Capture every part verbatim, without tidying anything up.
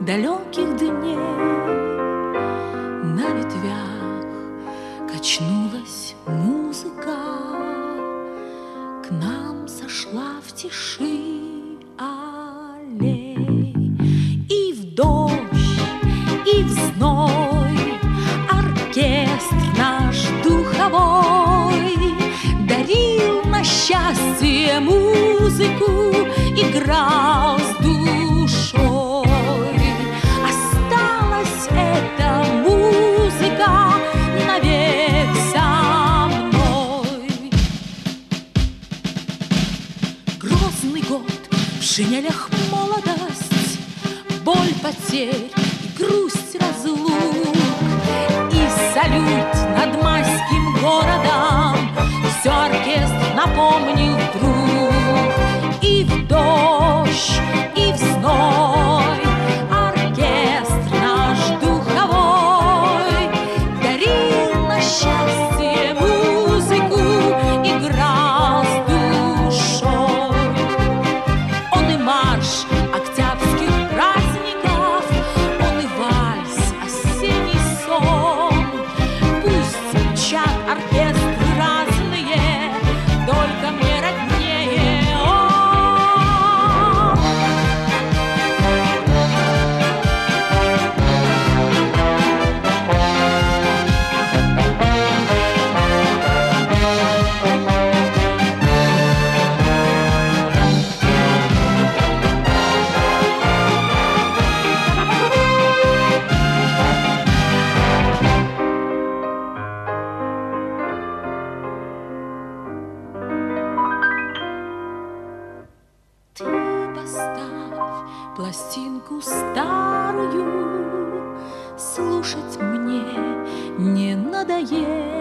далеких дней. На ветвях качнулась музыка, к нам сошла в тиши аллей. И в дождь, и в зной оркестр наш духовой дарил на счастье музыку, играл с душой. Осталась эта музыка навек со мной. Грозный год, в шинелях молодость, боль потерь и грусть разлук, и салют над майским городом все оркестр напомнил вдруг. И в дождь, и в зной оркестр наш духовой дарил на счастье музыку, играл с душой. Он и марш октябрьских праздников, он и вальс, осенний сон. Пусть звучат оркестры разные, только мне роднее он. Ты поставь пластинку старую, слушать мне не надоест.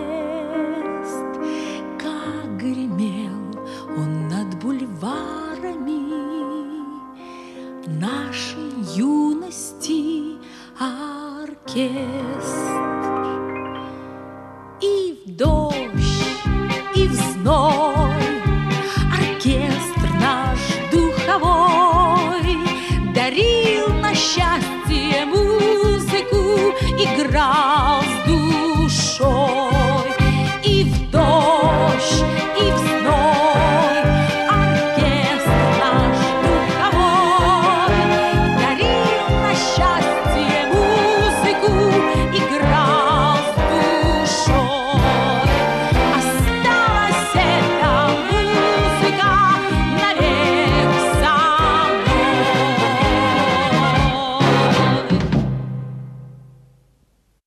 Как гремел он над бульварами нашей юности оркестр.